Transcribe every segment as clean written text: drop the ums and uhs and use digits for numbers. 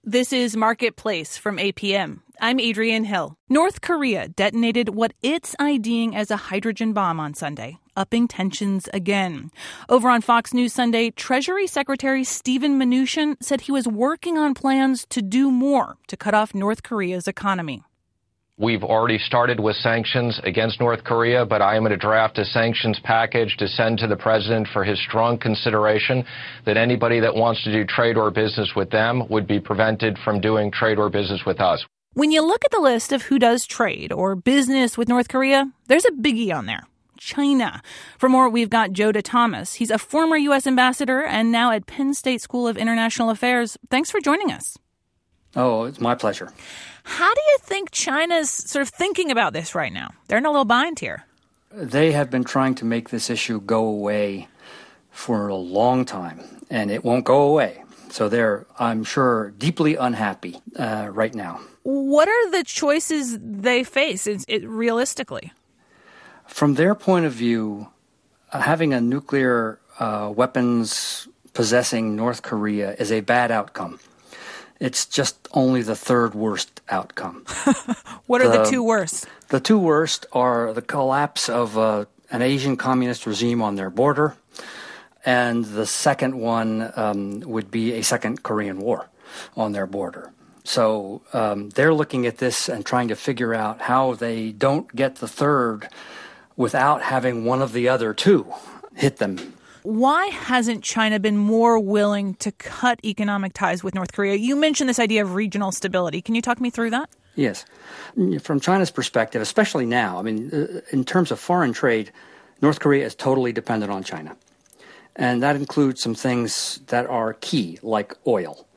This is Marketplace from APM. I'm Adrienne Hill. North Korea detonated what it's IDing as a hydrogen bomb on Sunday, upping tensions again. Over on Fox News Sunday, Treasury Secretary Steven Mnuchin said he was working on plans to do more to cut off North Korea's economy. We've already started with sanctions against North Korea, but I am going to draft a sanctions package to send to the president for his strong consideration that anybody that wants to do trade or business with them would be prevented from doing trade or business with us. When you look at the list of who does trade or business with North Korea, there's a biggie on there. China. For more, we've got Joe DeThomas. He's a former U.S. ambassador and now at Penn State School of International Affairs. Thanks for joining us. Oh, it's my pleasure. How do you think China's sort of thinking about this right now? They're in a little bind here. They have been trying to make this issue go away for a long time, and it won't go away. So they're, I'm sure, deeply unhappy right now. What are the choices they face realistically? From their point of view, having a nuclear weapons possessing North Korea is a bad outcome. It's just only the third worst outcome. What are the two worst? The two worst are the collapse of an Asian communist regime on their border, and the second one would be a second Korean War on their border. So they're looking at this and trying to figure out how they don't get the third without having one of the other two hit them. Why hasn't China been more willing to cut economic ties with North Korea? You mentioned this idea of regional stability. Can you talk me through that? Yes. From China's perspective, especially now, I mean, in terms of foreign trade, North Korea is totally dependent on China. And that includes some things that are key, like oil.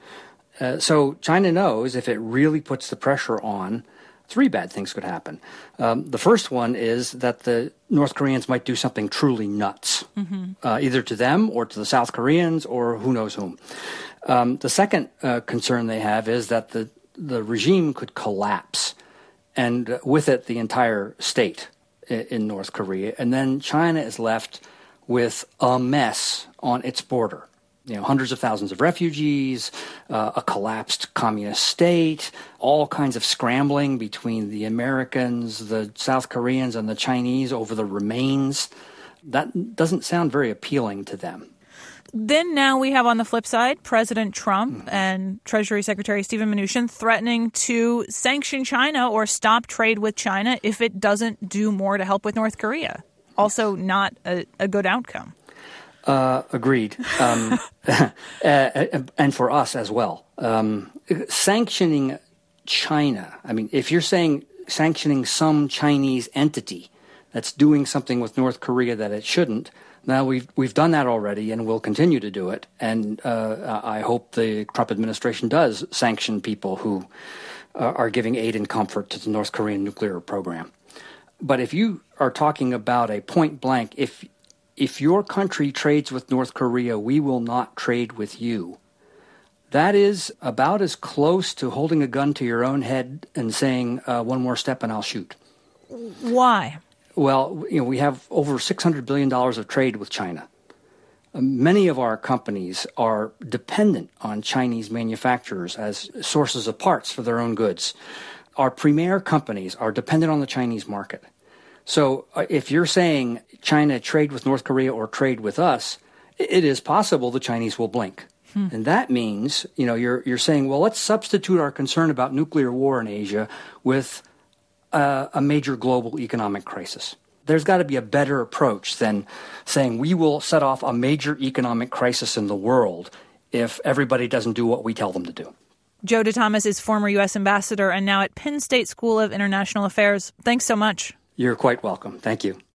So China knows if it really puts the pressure on, three bad things could happen. The first one is that the North Koreans might do something truly nuts, either to them or to the South Koreans or who knows whom. The second concern they have is that the regime could collapse, and with it the entire state in North Korea. And then China is left with a mess on its border. You know, hundreds of thousands of refugees, a collapsed communist state, all kinds of scrambling between the Americans, the South Koreans, and the Chinese over the remains. That doesn't sound very appealing to them. Then now we have on the flip side President Trump and Treasury Secretary Steven Mnuchin threatening to sanction China or stop trade with China if it doesn't do more to help with North Korea. Also not a good outcome. Agreed. And for us as well. Sanctioning China, I mean, if you're saying sanctioning some Chinese entity that's doing something with North Korea that it shouldn't, now we've done that already and we'll continue to do it. And I hope the Trump administration does sanction people who are giving aid and comfort to the North Korean nuclear program. But if you are talking about a point blank, if your country trades with North Korea, we will not trade with you. That is about as close to holding a gun to your own head and saying, one more step and I'll shoot. Why? Well, we have over $600 billion of trade with China. Many of our companies are dependent on Chinese manufacturers as sources of parts for their own goods. Our premier companies are dependent on the Chinese market. So if you're saying China trade with North Korea or trade with us, it is possible the Chinese will blink. And that means, you're saying, well, let's substitute our concern about nuclear war in Asia with a major global economic crisis. There's got to be a better approach than saying we will set off a major economic crisis in the world if everybody doesn't do what we tell them to do. Joe DeThomas is former U.S. ambassador and now at Penn State School of International Affairs. Thanks so much. You're quite welcome. Thank you.